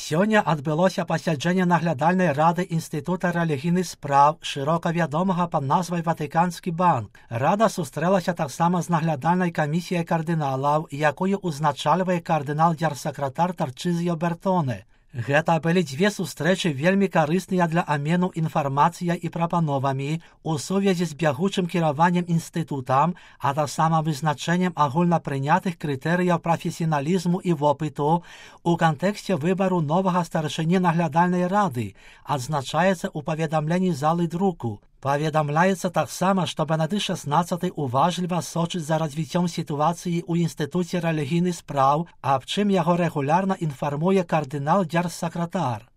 Сёння адбылося пасяджэнне наглядальнай рады Інстытута рэлігійных спраў, шырока вядомага пад назвай Ватыканскі банк. Рада сустрэлася таксама з наглядальнай камісіяй кардыналаў, якую узначальвае кардынал-дзярсакратар Тарчызіо Бертоне. Гэта былі дзве сустрэчы вельмі карысныя для абмену інфармацыяй і прапановамі у сувязі з бягучым кіраваннем інстытутам, а таксама вызначэннем агульнапрынятых крытэрыяў прафесіяналізму і вопыту у кантэксце выбару новага старшыні наглядальнай рады, адзначаецца ў паведамленні залы друку. Паведамляецца таксама, што Бенедыкт XVI уважліва сочыць за развіццём сітуацыі ў Інстытуце рэлігійных спраў, аб чым яго рэгулярна інфармуе кардынал-дзярсакратар.